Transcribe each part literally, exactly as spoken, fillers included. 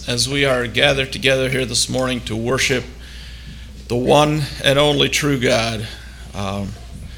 as we are gathered together here this morning to worship the one and only true God. Um,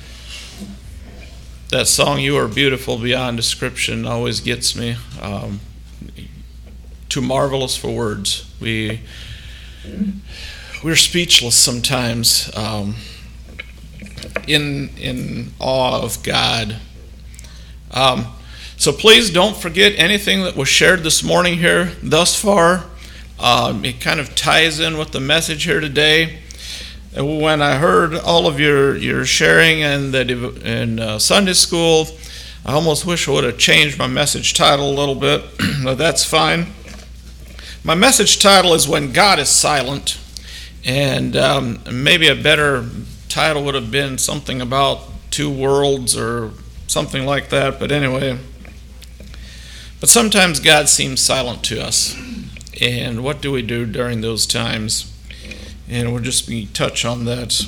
that song, "You Are Beautiful Beyond Description," always gets me. Um, too marvelous for words. We, we're speechless sometimes um, in, in awe of God. Um, So please don't forget anything that was shared this morning here thus far. Um, it kind of ties in with the message here today. And when I heard all of your, your sharing in, the, in uh, Sunday school, I almost wish I would have changed my message title a little bit, but that's fine. My message title is "When God is Silent," and um, maybe a better title would have been something about two worlds or something like that, but anyway. But sometimes God seems silent to us. And what do we do during those times? And we'll just be touch on that.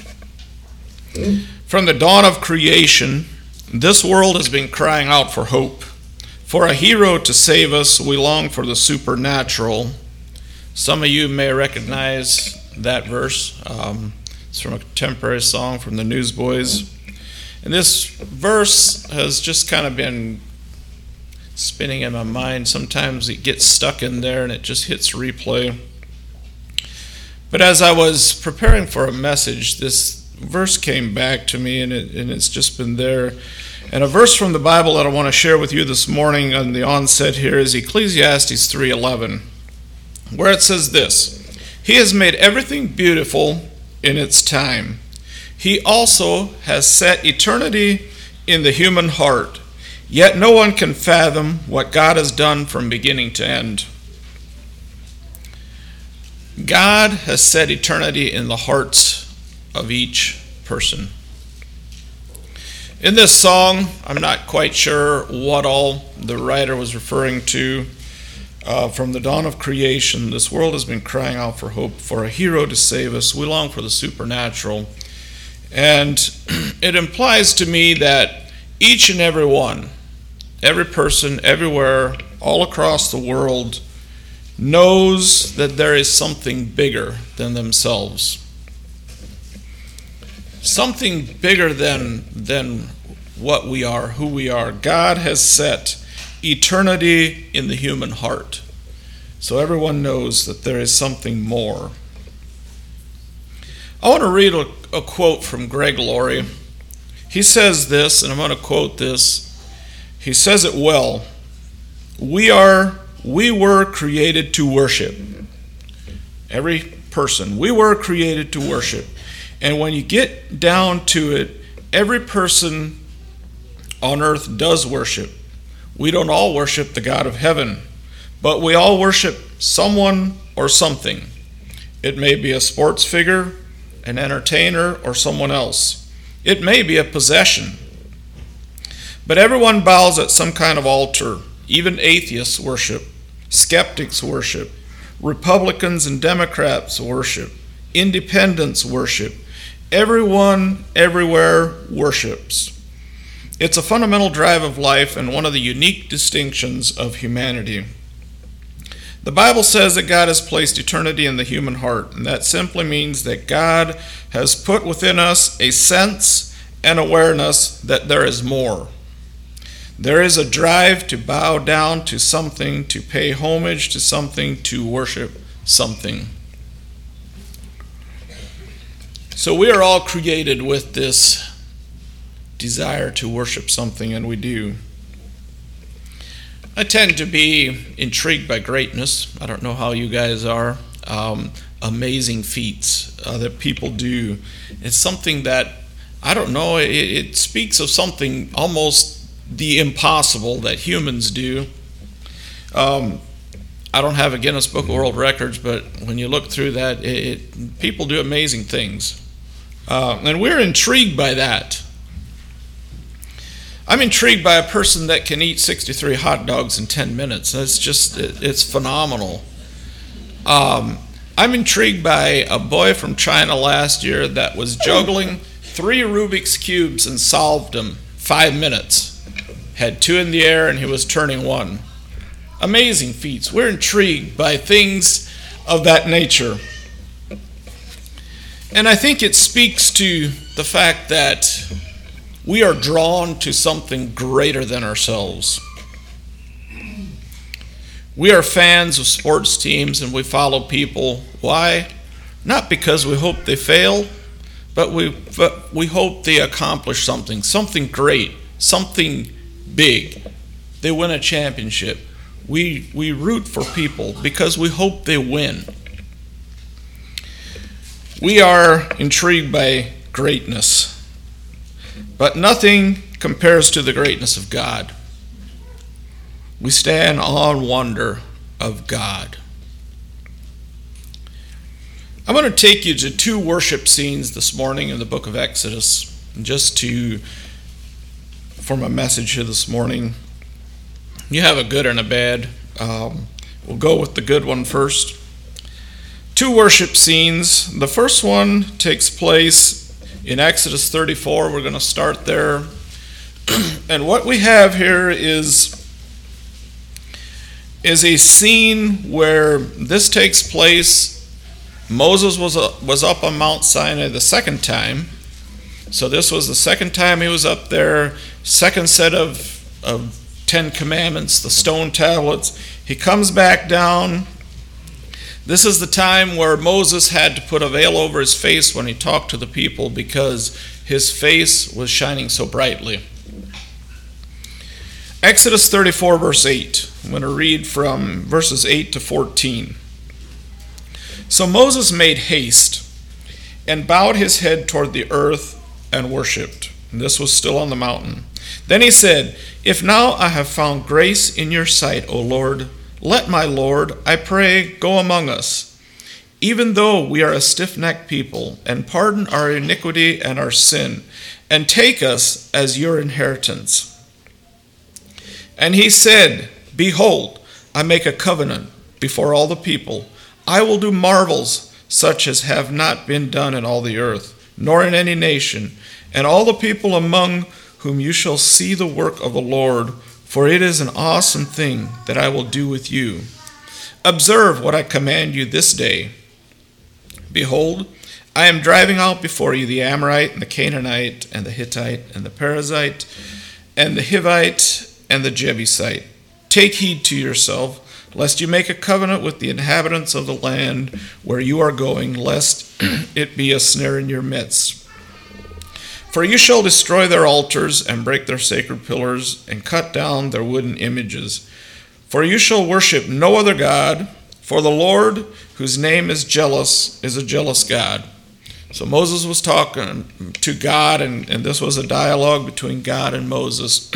From the dawn of creation, this world has been crying out for hope. For a hero to save us, we long for the supernatural. Some of you may recognize that verse. Um, it's from a contemporary song from the Newsboys. And this verse has just kind of been spinning in my mind. Sometimes it gets stuck in there and it just hits replay. But as I was preparing for a message, this verse came back to me, and, it, and it's just been there. And a verse from the Bible that I want to share with you this morning on the onset here is Ecclesiastes three eleven, where it says this: "He has made everything beautiful in its time. He also has set eternity in the human heart. Yet no one can fathom what God has done from beginning to end." God has set eternity in the hearts of each person. In this song, I'm not quite sure what all the writer was referring to. Uh, from the dawn of creation, this world has been crying out for hope, for a hero to save us. We long for the supernatural. And it implies to me that each and every one, every person, everywhere, all across the world, knows that there is something bigger than themselves. Something bigger than, than what we are, who we are. God has set eternity in the human heart. So everyone knows that there is something more. I want to read a, a quote from Greg Laurie. He says this, and I'm going to quote this. He says it well. We are, we were created to worship. Every person, we were created to worship. And when you get down to it, every person on earth does worship. We don't all worship the God of heaven, but we all worship someone or something. It may be a sports figure, an entertainer, or someone else. It may be a possession. But everyone bows at some kind of altar. Even atheists worship. Skeptics worship. Republicans and Democrats worship. Independents worship. Everyone, everywhere worships. It's a fundamental drive of life and one of the unique distinctions of humanity. The Bible says that God has placed eternity in the human heart, and that simply means that God has put within us a sense and awareness that there is more. There is a drive to bow down to something, to pay homage to something, to worship something. So we are all created with this desire to worship something, and we do. I tend to be intrigued by greatness. I don't know how you guys are. Um, amazing feats uh, that people do. It's something that, I don't know, it, it speaks of something almost the impossible that humans do. Um, I don't have a Guinness Book of World Records, but when you look through that, it, it, people do amazing things. Uh, and we're intrigued by that. I'm intrigued by a person that can eat sixty-three hot dogs in ten minutes. It's just, it, it's phenomenal. Um, I'm intrigued by a boy from China last year that was juggling three Rubik's Cubes and solved them five minutes. Had two in the air and he was turning one. amazing feats. We're intrigued by things of that nature. And I think it speaks to the fact that we are drawn to something greater than ourselves. We are fans of sports teams and we follow people. Why? Not because we hope they fail, but we but we hope they accomplish something, something great, something big. They win a championship. We we root for people because we hope they win. We are intrigued by greatness, but nothing compares to the greatness of God. We stand in awe and wonder of God. I'm going to take you to two worship scenes this morning in the book of Exodus, just to form a message here this morning. You have a good and a bad. Um, we'll go with the good one first. Two worship scenes. The first one takes place in Exodus thirty-four. We're going to start there. And what we have here is, is a scene where this takes place. Moses was uh, was up on Mount Sinai the second time. So this was the second time he was up there. Second set of, of Ten Commandments, the stone tablets. He comes back down. This is the time where Moses had to put a veil over his face when he talked to the people because his face was shining so brightly. Exodus thirty-four, verse eight. I'm going to read from verses eight to fourteen. So Moses made haste and bowed his head toward the earth and worshipped. And this was still on the mountain. Then he said, "If now I have found grace in your sight, O Lord, let my Lord, I pray, go among us, even though we are a stiff-necked people, and pardon our iniquity and our sin, and take us as your inheritance." And he said, "Behold, I make a covenant before all the people. I will do marvels such as have not been done in all the earth, nor in any nation, and all the people among whom you shall see the work of the Lord, for it is an awesome thing that I will do with you. Observe what I command you this day. Behold, I am driving out before you the Amorite, and the Canaanite, and the Hittite, and the Perizzite, and the Hivite, and the Jebusite. Take heed to yourself, lest you make a covenant with the inhabitants of the land where you are going, lest it be a snare in your midst. For you shall destroy their altars, and break their sacred pillars, and cut down their wooden images. For you shall worship no other God, for the Lord, whose name is jealous, is a jealous God." So Moses was talking to God, and, and this was a dialogue between God and Moses.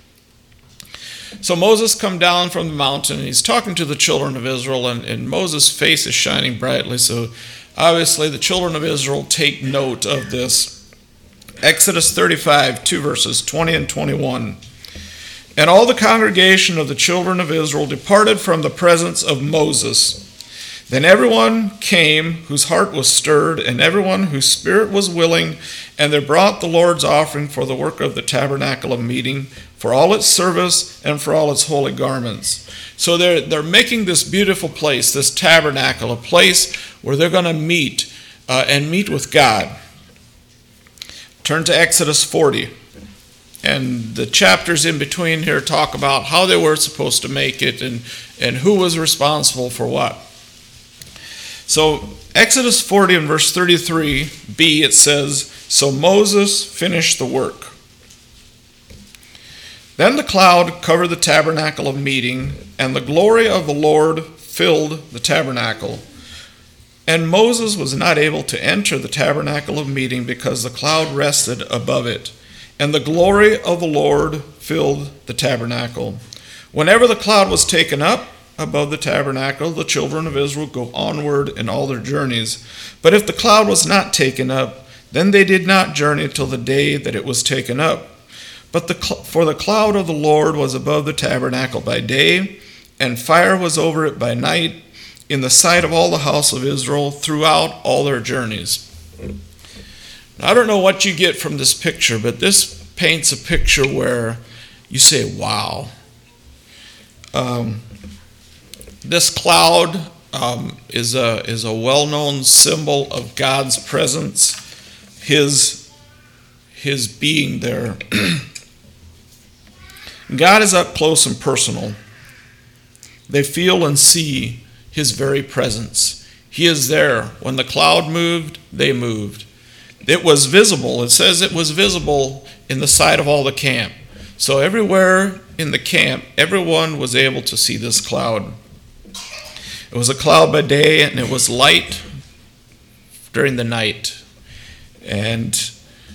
So Moses come down from the mountain, and he's talking to the children of Israel, and, and Moses' face is shining brightly. So obviously the children of Israel take note of this. Exodus thirty-five, two verses twenty and twenty-one. "And all the congregation of the children of Israel departed from the presence of Moses. Then everyone came whose heart was stirred, and everyone whose spirit was willing, and they brought the Lord's offering for the work of the tabernacle of meeting, for all its service and for all its holy garments." So they're, they're making this beautiful place, this tabernacle, a place where they're going to meet uh, and meet with God. Turn to Exodus forty. And the chapters in between here talk about how they were supposed to make it and, and who was responsible for what. So Exodus forty and verse thirty-three b, it says, "So Moses finished the work. Then the cloud covered the tabernacle of meeting, and the glory of the Lord filled the tabernacle. And Moses was not able to enter the tabernacle of meeting because the cloud rested above it, and the glory of the Lord filled the tabernacle. Whenever the cloud was taken up above the tabernacle, the children of Israel go onward in all their journeys. But if the cloud was not taken up, then they did not journey till the day that it was taken up. But the for the cloud of the Lord was above the tabernacle by day, and fire was over it by night, in the sight of all the house of Israel throughout all their journeys." Now, I don't know what you get from this picture, but this paints a picture where you say, wow. Um, This cloud um, is a is a well-known symbol of God's presence, his his being there. God is up close and personal. They feel and see his very presence. He is there. When the cloud moved, they moved. It was visible. It says it was visible in the sight of all the camp. So everywhere in the camp, everyone was able to see this cloud. It was a cloud by day, and it was light during the night. And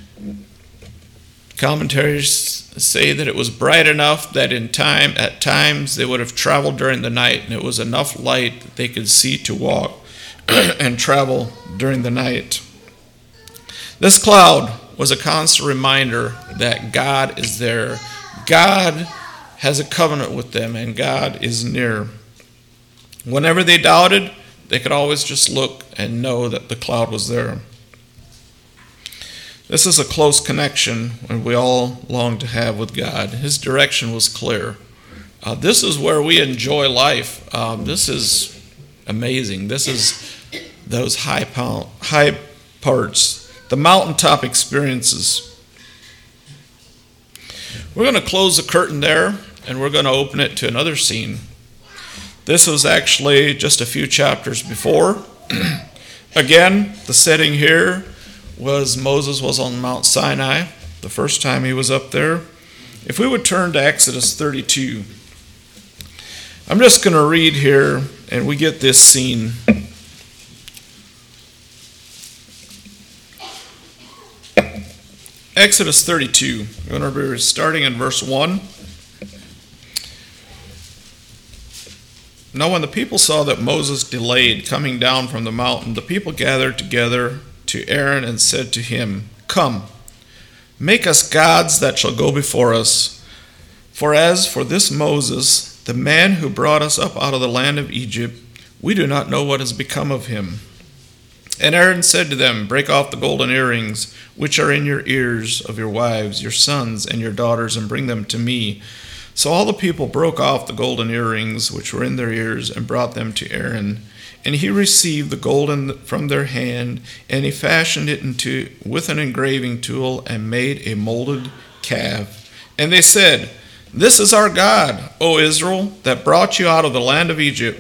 commentaries say that it was bright enough that in time, at times, they would have traveled during the night, and it was enough light that they could see to walk and travel during the night. This cloud was a constant reminder that God is there. God has a covenant with them, and God is near. Whenever they doubted, they could always just look and know that the cloud was there. This is a close connection and we all long to have with God. His direction was clear. Uh, this is where we enjoy life. Um, this is amazing. This is those high, po- high parts, the mountaintop experiences. We're going to close the curtain there, and we're going to open it to another scene. This was actually just a few chapters before. Again, the setting here was Moses was on Mount Sinai, the first time he was up there. If we would turn to Exodus thirty-two, I'm just going to read here, and we get this scene. Exodus thirty-two, we're going to be starting in verse one. Now when the people saw that Moses delayed coming down from the mountain, the people gathered together to Aaron and said to him, "Come, make us gods that shall go before us. For as for this Moses, the man who brought us up out of the land of Egypt, we do not know what has become of him." And Aaron said to them, "Break off the golden earrings which are in your ears of your wives, your sons, and your daughters, and bring them to me." So all the people broke off the golden earrings which were in their ears and brought them to Aaron. And he received the gold from their hand, and he fashioned it into with an engraving tool and made a molded calf. And they said, "This is our God, O Israel, that brought you out of the land of Egypt."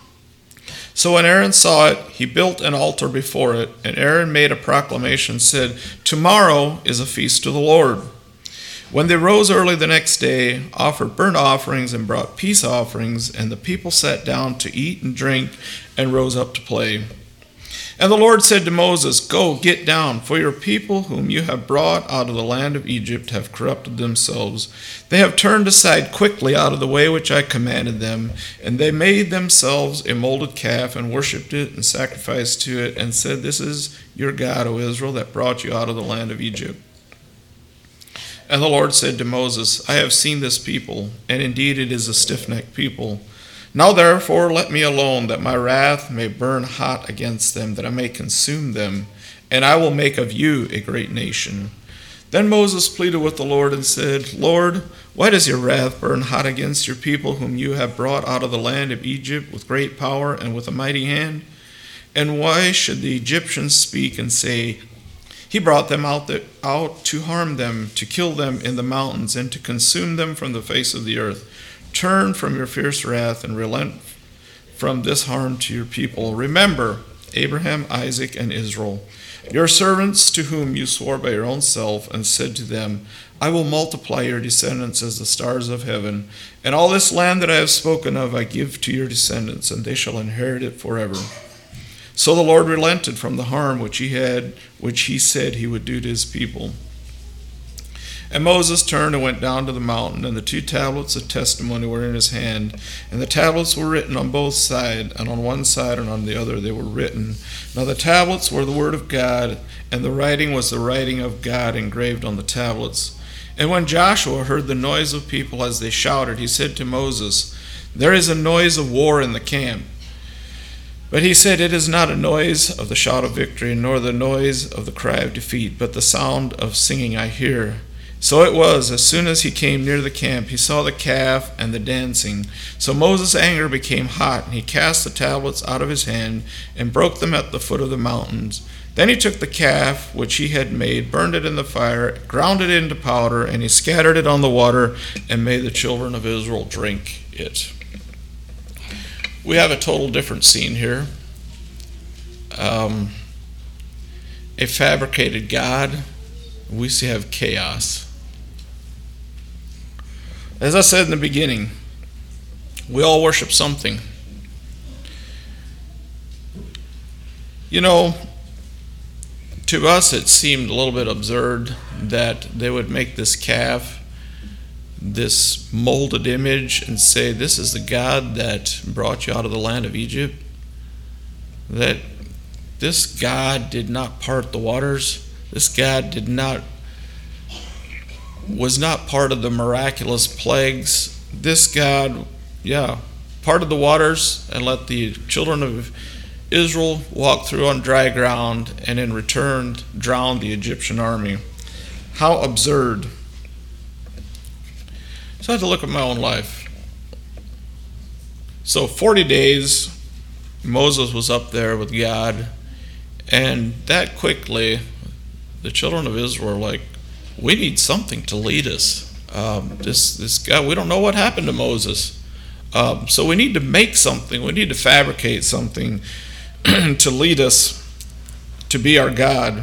So when Aaron saw it, he built an altar before it, and Aaron made a proclamation and said, "Tomorrow is a feast to the Lord." When they rose early the next day, offered burnt offerings and brought peace offerings, and the people sat down to eat and drink and rose up to play. And the Lord said to Moses, "Go, get down, for your people whom you have brought out of the land of Egypt have corrupted themselves. They have turned aside quickly out of the way which I commanded them, and they made themselves a molded calf and worshipped it and sacrificed to it and said, 'This is your God, O Israel, that brought you out of the land of Egypt.' And the Lord said to Moses, 'I have seen this people, and indeed it is a stiff-necked people. Now therefore let me alone, that my wrath may burn hot against them, that I may consume them, and I will make of you a great nation.' Then Moses pleaded with the Lord and said, 'Lord, why does your wrath burn hot against your people whom you have brought out of the land of Egypt with great power and with a mighty hand? And why should the Egyptians speak and say, He brought them out, the, out to harm them, to kill them in the mountains, and to consume them from the face of the earth? Turn from your fierce wrath and relent from this harm to your people. Remember Abraham, Isaac, and Israel, your servants to whom you swore by your own self, and said to them, I will multiply your descendants as the stars of heaven, and all this land that I have spoken of I give to your descendants, and they shall inherit it forever.' So the Lord relented from the harm which he had, which he said he would do to his people. And Moses turned and went down to the mountain, and the two tablets of testimony were in his hand. And the tablets were written on both sides, and on one side and on the other they were written. Now the tablets were the word of God, and the writing was the writing of God engraved on the tablets. And when Joshua heard the noise of people as they shouted, he said to Moses, There is a noise of war in the camp. But he said, It is not a noise of the shout of victory, nor the noise of the cry of defeat, but the sound of singing I hear. So it was, as soon as he came near the camp, he saw the calf and the dancing. So Moses' anger became hot, and he cast the tablets out of his hand and broke them at the foot of the mountains. Then he took the calf which he had made, burned it in the fire, ground it into powder, and he scattered it on the water and made the children of Israel drink it. We have a total different scene here. Um, a fabricated God. We see have chaos. As I said in the beginning, we all worship something. You know, to us it seemed a little bit absurd that they would make this calf, this molded image, and say, this is the God that brought you out of the land of Egypt. That this God did not part the waters. This God did not was not part of the miraculous plagues. This God, yeah, parted the waters and let the children of Israel walk through on dry ground, and in return drowned the Egyptian army. How absurd. So I had to look at my own life. So forty days, Moses was up there with God, and that quickly, the children of Israel were like, we need something to lead us. Um, this this guy, we don't know what happened to Moses. Um, so we need to make something. We need to fabricate something to lead us, to be our God.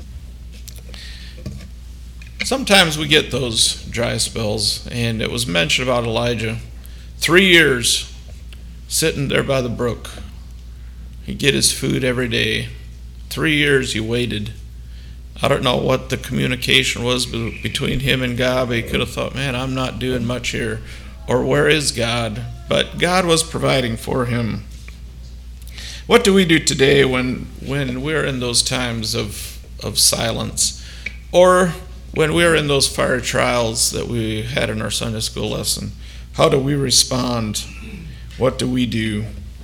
Sometimes we get those dry spells, and it was mentioned about Elijah. Three years sitting there by the brook. He'd get his food every day. Three years he waited. I don't know what the communication was between him and God, but he could have thought, man, I'm not doing much here. Or where is God? But God was providing for him. What do we do today when when we're in those times of, of silence? Or when we're in those fire trials that we had in our Sunday school lesson? How do we respond? What do we do?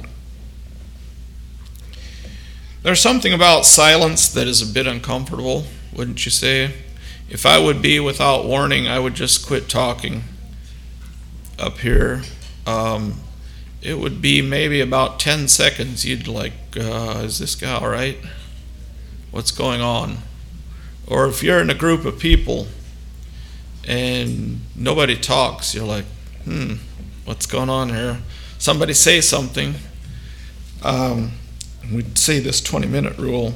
There's something about silence that is a bit uncomfortable, wouldn't you say? If I would be without warning, I would just quit talking up here. Um, it would be maybe about ten seconds. You'd like, uh, is this guy all right? What's going on? Or if you're in a group of people and nobody talks, you're like, hmm, what's going on here? Somebody say something. Um, we'd say this twenty-minute rule.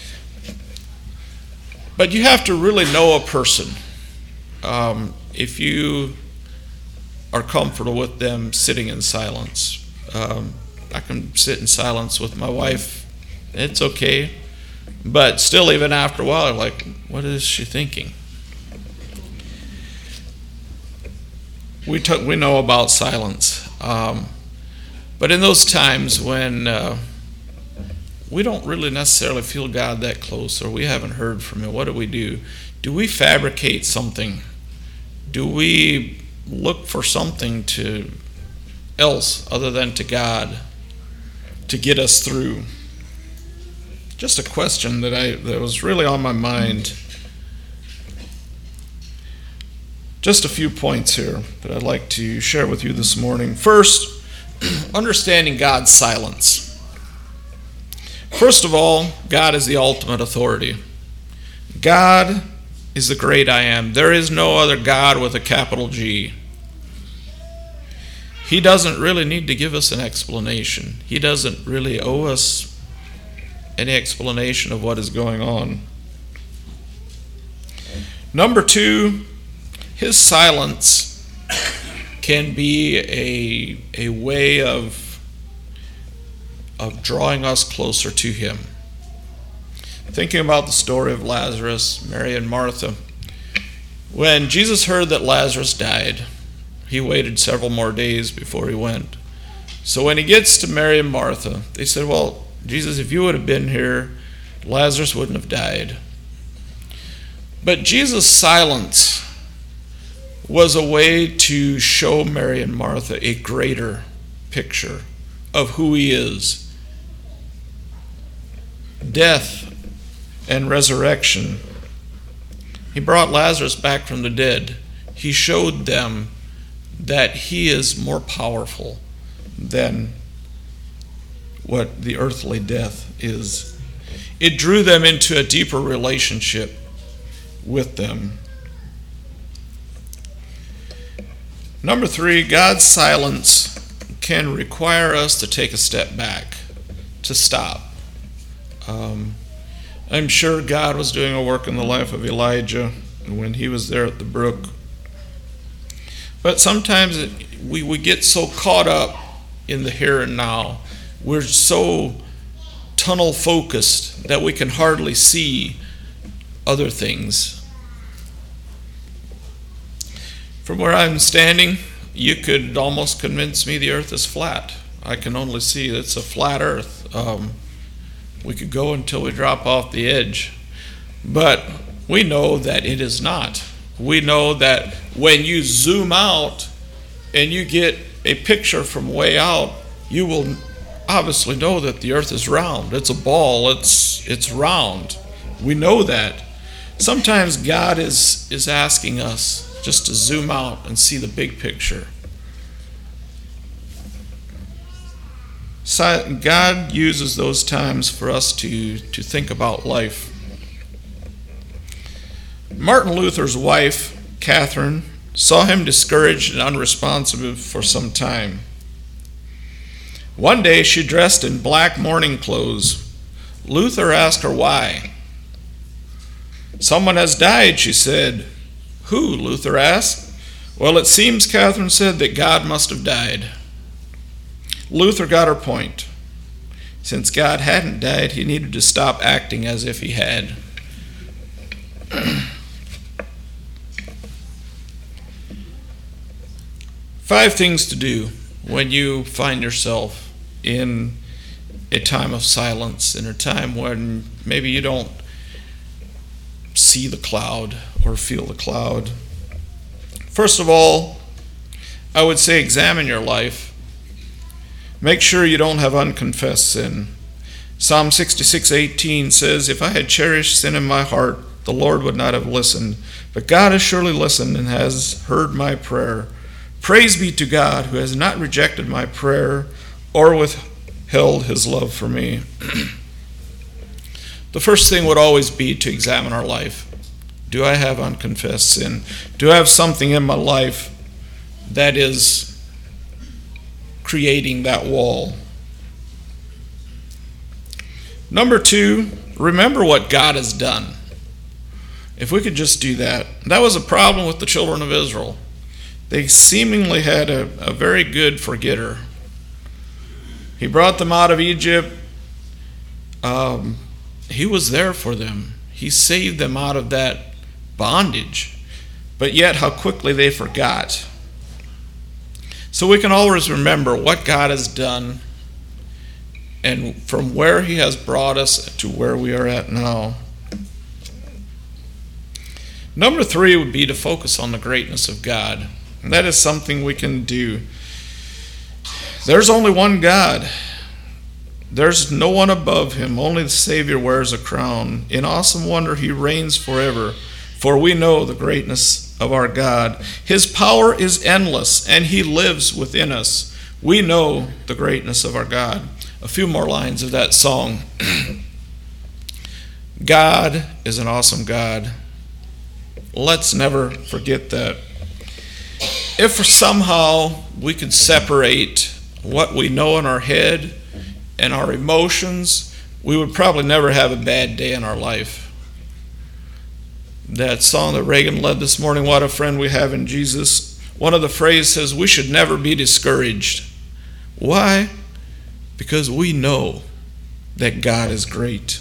But you have to really know a person. Um, if you are comfortable with them sitting in silence. Um, I can sit in silence with my wife. It's okay. But still, even after a while, I'm like, what is she thinking? We took, we know about silence. Um, but in those times when uh, we don't really necessarily feel God that close, or we haven't heard from him, what do we do? Do we fabricate something? Do we look for something to else other than to God to get us through? Just a question that I that was really on my mind. Just a few points here that I'd like to share with you this morning. First, understanding God's silence. First of all, God is the ultimate authority. God is the great I am. There is no other God with a capital G. He doesn't really need to give us an explanation. He doesn't really owe us any explanation of what is going on. Number two, his silence can be a, a way of, of drawing us closer to him. Thinking about the story of Lazarus, Mary and Martha. When Jesus heard that Lazarus died, he waited several more days before he went. So when he gets to Mary and Martha, they said, well, Jesus, if you would have been here, Lazarus wouldn't have died. But Jesus' silence was a way to show Mary and Martha a greater picture of who he is. Death and resurrection He brought Lazarus back from the dead. He showed them that he is more powerful than what the earthly death is. It drew them into a deeper relationship with them. Number three, God's silence can require us to take a step back, to stop. Um, I'm sure God was doing a work in the life of Elijah when he was there at the brook. But sometimes it, we, we get so caught up in the here and now. We're so tunnel focused that we can hardly see other things. From where I'm standing, you could almost convince me the earth is flat. I can only see it's a flat earth. Um, we could go until we drop off the edge. But we know that it is not. We know that when you zoom out and you get a picture from way out, you will obviously know that the earth is round. It's a ball. It's it's round. We know that. Sometimes God is, is asking us just to zoom out and see the big picture. So God uses those times for us to, to think about life. Martin Luther's wife, Catherine, saw him discouraged and unresponsive for some time. One day she dressed in black mourning clothes. Luther asked her why. "Someone has died," she said. "Who?" Luther asked. "Well, it seems," Catherine said, "that God must have died." Luther got her point. Since God hadn't died, he needed to stop acting as if he had. Five things to do when you find yourself in a time of silence, in a time when maybe you don't see the cloud or feel the cloud. First of all, I would say examine your life. Make sure you don't have unconfessed sin. Psalm sixty-six eighteen says, "If I had cherished sin in my heart, the Lord would not have listened. But God has surely listened and has heard my prayer. Praise be to God, who has not rejected my prayer or withheld his love for me." The first thing would always be to examine our life. Do I have unconfessed sin? Do I have something in my life that is creating that wall? Number two, remember what God has done. If we could just do that. That was a problem with the children of Israel. They seemingly had a, a very good forgetter. He brought them out of Egypt. Um, he was there for them. He saved them out of that bondage. But yet how quickly they forgot. So we can always remember what God has done and from where he has brought us to where we are at now. Number three would be to focus on the greatness of God. And that is something we can do. There's only one God. There's no one above him. Only the Savior wears a crown. In awesome wonder he reigns forever. For we know the greatness of our God. His power is endless, and he lives within us. We know the greatness of our God. A few more lines of that song. God is an awesome God. Let's never forget that. If somehow we could separate what we know in our head and our emotions, we would probably never have a bad day in our life. That song that Reagan led this morning, "What a Friend We Have in Jesus," one of the phrases says we should never be discouraged. Why? Because we know that God is great.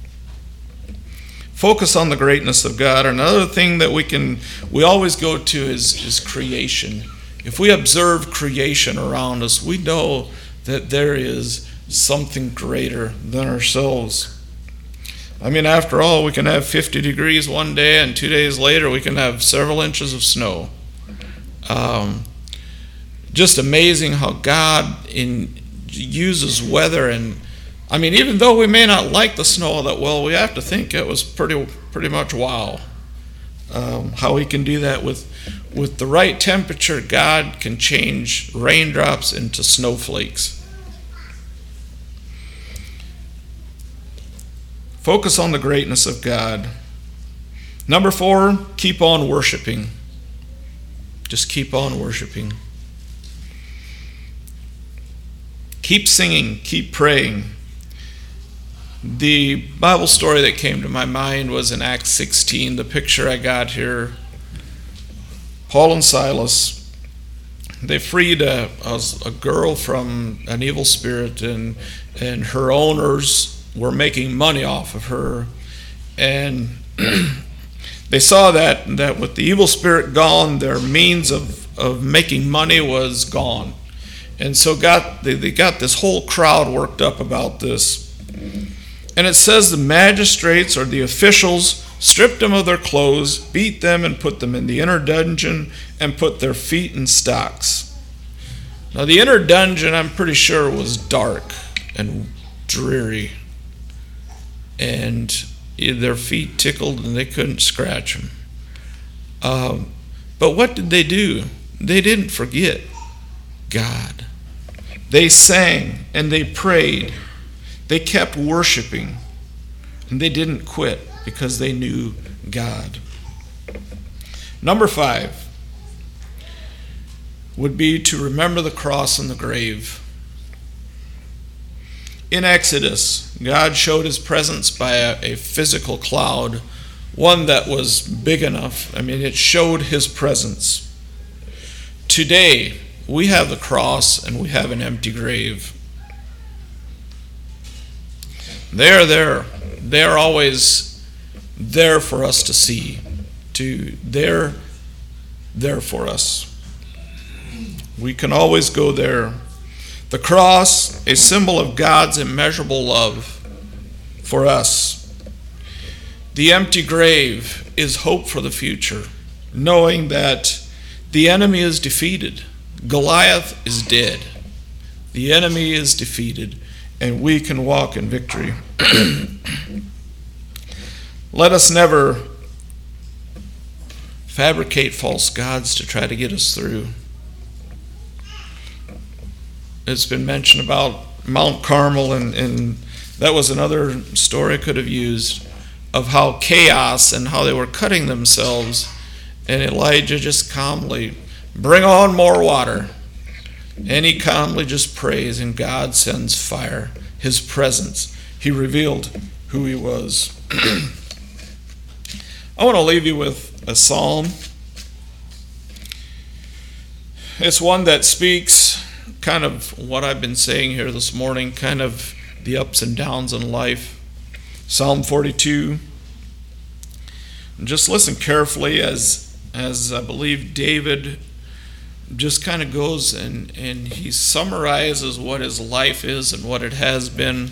Focus on the greatness of God. Another thing that we can, we always go to is, is creation. If we observe creation around us, we know that there is something greater than ourselves. I mean, after all, we can have fifty degrees one day, and two days later we can have several inches of snow. Um, just amazing how God in, uses weather. And I mean, even though we may not like the snow that well, we have to think it was pretty pretty much wow. um, how he can do that with, with the right temperature. God can change raindrops into snowflakes. Focus on the greatness of God. Number four, keep on worshiping. Just keep on worshiping. Keep singing, keep praying. The Bible story that came to my mind was in Acts sixteen, the picture I got here. Paul and Silas, they freed a, a, a girl from an evil spirit, and, and her owners were making money off of her. And they saw that, that with the evil spirit gone, their means of, of making money was gone. And so got they, they got this whole crowd worked up about this. And it says the magistrates or the officials stripped them of their clothes, beat them, and put them in the inner dungeon and put their feet in stocks. Now the inner dungeon, I'm pretty sure, was dark and dreary. And their feet tickled and they couldn't scratch them. Um, but what did they do? They didn't forget God. They sang and they prayed. They kept worshiping. And they didn't quit because they knew God. Number five would be to remember the cross and the grave. In Exodus, God showed his presence by a, a physical cloud, one that was big enough. I mean, it showed his presence. Today, we have the cross and we have an empty grave. They are there. They are always there for us to see. To they're there for us. We can always go there. The cross, a symbol of God's immeasurable love for us. The empty grave is hope for the future, knowing that the enemy is defeated. Goliath is dead. The enemy is defeated, and we can walk in victory. Let us never fabricate false gods to try to get us through. It's been mentioned about Mount Carmel, and, and that was another story I could have used of how chaos and how they were cutting themselves, and Elijah just calmly, bring on more water. And he calmly just prays, and God sends fire, his presence. He revealed who he was. I want to leave you with a psalm. It's one that speaks kind of what I've been saying here this morning, kind of the ups and downs in life. Psalm forty-two. And just listen carefully as, as I believe David just kind of goes and, and he summarizes what his life is and what it has been.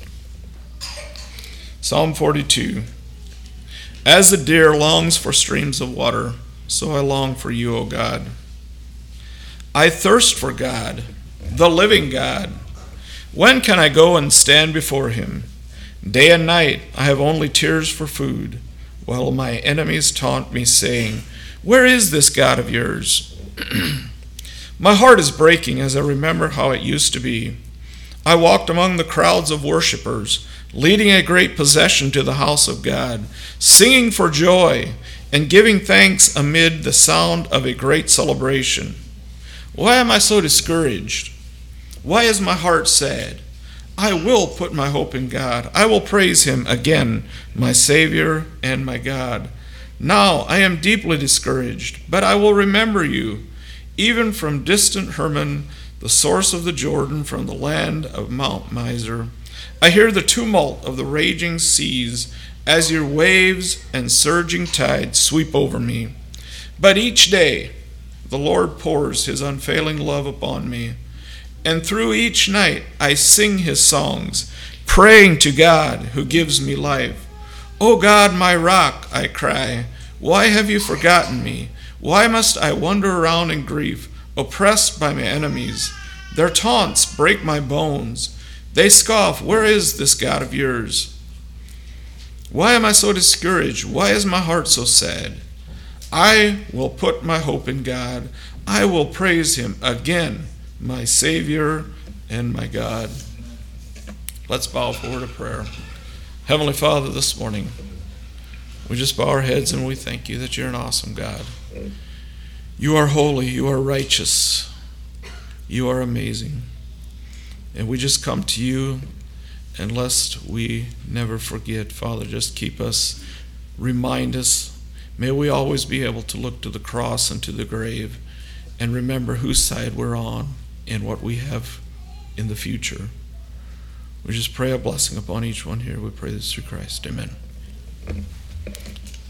Psalm forty-two. As the deer longs for streams of water, so I long for you, O God. I thirst for God, the living God. When can I go and stand before him? Day and night I have only tears for food, while my enemies taunt me, saying, where is this God of yours? My heart is breaking as I remember how it used to be. I walked among the crowds of worshipers, leading a great procession to the house of God, singing for joy and giving thanks amid the sound of a great celebration. Why am I so discouraged? Why is my heart sad? I will put my hope in God. I will praise him again, my Savior and my God. Now I am deeply discouraged, but I will remember you, even from distant Hermon, the source of the Jordan, from the land of Mount Mizar. I hear the tumult of the raging seas as your waves and surging tides sweep over me. But each day the Lord pours his unfailing love upon me, and through each night I sing his songs, praying to God who gives me life. O God, my rock, I cry, why have you forgotten me? Why must I wander around in grief, oppressed by my enemies? Their taunts break my bones. They scoff, where is this God of yours? Why am I so discouraged? Why is my heart so sad? I will put my hope in God. I will praise him again, my Savior and my God. Let's bow forward to prayer. Heavenly Father, this morning, we just bow our heads and we thank you that you're an awesome God. You are holy. You are righteous. You are amazing. And we just come to you, and lest we never forget, Father, just keep us, remind us. May we always be able to look to the cross and to the grave and remember whose side we're on and what we have in the future. We just pray a blessing upon each one here. We pray this through Christ. Amen.